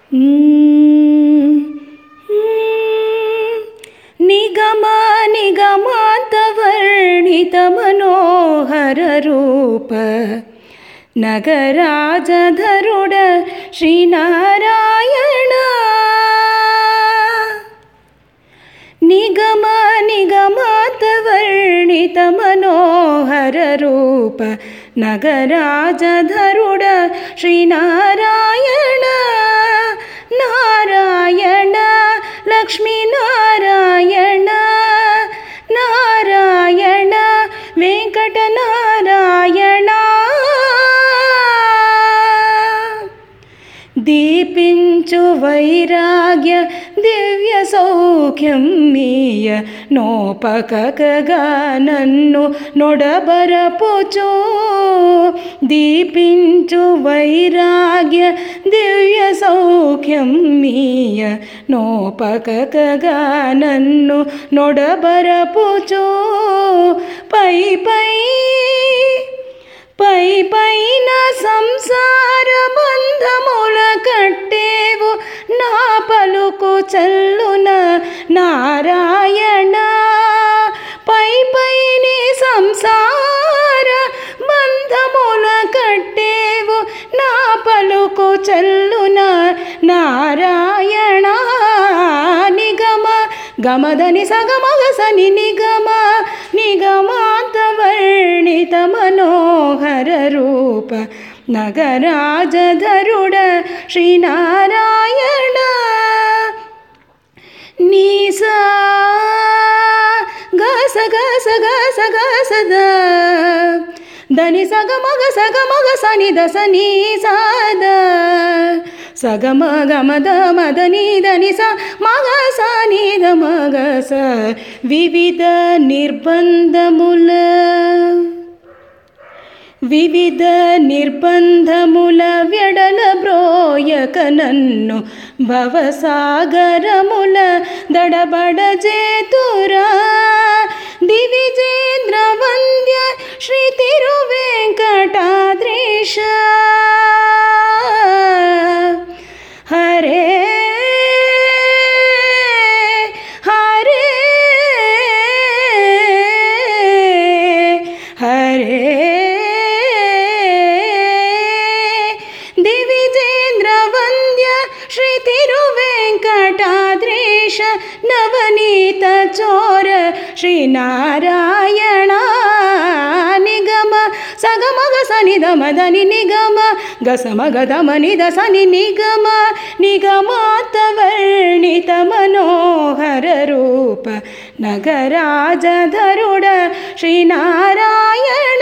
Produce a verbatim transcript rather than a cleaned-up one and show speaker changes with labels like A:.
A: నిగమ నిగమాంతవర్ణిత మనోహర రూప నగరాజధరుడ శ్రీనారాయణ. నిగమ నిగమాంతవర్ణిత మనోహర రూప నగరాజధరుడ శ్రీనారాయణ. నారాయణ లక్ష్మీ నారాయణ నారాయణ వెంకట నారాయణ. దీపించు వైరాగ్య దివ్య సౌఖ్యం మీయ నోపకగా నన్ను నొడబరపుచు. దీపించు వైరాగ్య దివ్య సౌఖ్యం మీయ నోపకగా నన్ను నొడబరపుచు. పై పై పై పైన సంసార బంధముల కట్టేవు నా పలుకు చల్లున నారాయణ. పై పైని సంసార బంధముల కట్టేవు నా పలుకు చల్లున నారాయణ. నిగమ గమదని సగమగ సని నిగమ నిగమాంతవర్ణిత మనోహర రూప నగరాజధరుడ శ్రీనారాయణ. నీసా గస గస గస గసద దని సగమగ సగమగ సని దస నీ సాద సగమ గమద మదని దని స మగ సని ద మగ స. వివిధ నిర్బంధముల వివిధ నిర్బంధముల వెడల బ్రోయక నన్ను భవసాగరముల దడబడ జేతురా. దివిజేంద్ర వంద్య శ్రీ తిరువెంకటాద్రీశ. హరే హరే హరే దివిజేంద్ర వంద్య శ్రీ తిరువెంకటాద్రీశ. నవనీత చోర శ్రీనారాయణ. నిగమ సగమగ సని దమదని నిగమ గసమగ దమని దసని నిగమ నిగమాంతవర్ణిత మనోహర రూప నగరాజధరుడ శ్రీనారాయణ.